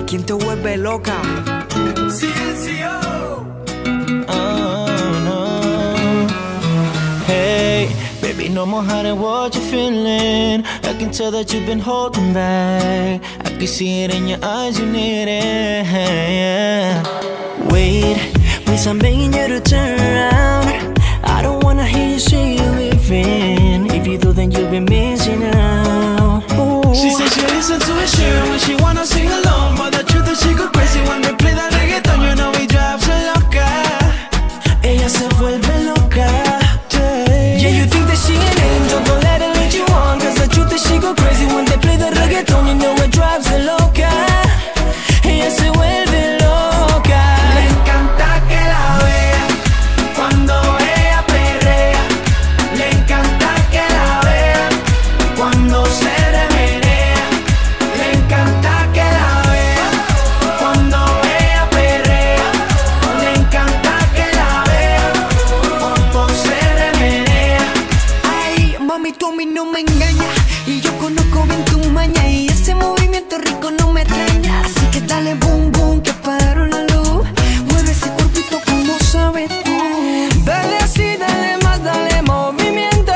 ¿Quién te vuelve loca? Silencio. Oh, no. Hey, baby, no more hiding what you're feeling. I can tell that you've been holding back. I can see it in your eyes, you need it. Yeah. Wait, please, I'm begging you to turn around. I don't wanna hear you say you're leaving. If you do, then you'll be missing out. Ooh. She said she listens to it, share when she wanna sing along. But the truth is she go crazy when they play that reggaeton. You know it drives her loca. Ella se vuelve loca. Yeah, you think that she an angel, don't let her lead you on. Cause the truth is she go crazy when they play the reggaeton. You know it drives her loca. Ella se vuelve loca. Le encanta que la vea cuando ella perrea. Le encanta que la vea cuando se remenea. Le encanta que la vea cuando ella perrea. Le encanta que la vea cuando se remenea. Ay, mami, tú a mí no me engañas. Y yo conozco bien tu maña. Y ese movimiento rico no me extraña. Así que dale boom boom que apagaron la luz. Mueve ese cuerpito como sabes tú. Dale así, dale más, dale movimiento.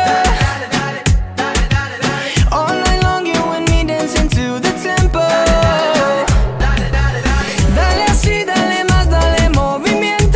All night long you and me dancing to the tempo. Dale así, dale más, dale movimiento.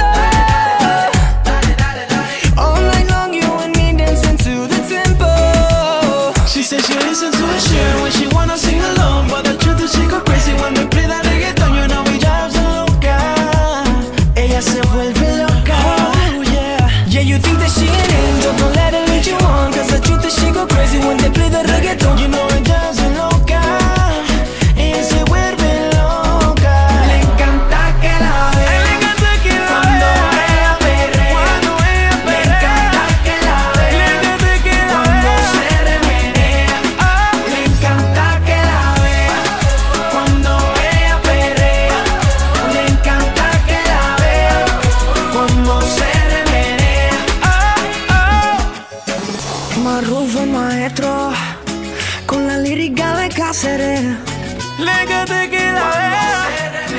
All night long you and me dancing to the tempo. She said she listens to it, share when she wanna sing along. But the truth is she go crazy when they play that reggaeton. You know it drives her loca. Ella se vuelve loca. Oh yeah. Yeah, you think that she an angel, don't let her lead you on. Cause the truth is she go crazy when they play the reggaeton. You know it drives her loca. Ella se vuelve loca. Le encanta que la vea cuando ella perrea. Le encanta que la vea cuando se remenea. Le encanta que la vea cuando ella perrea. Le encanta que la vea cuando se remenea. Marrufo el maestro con la lírica de Cáceres. Le encanta que la vea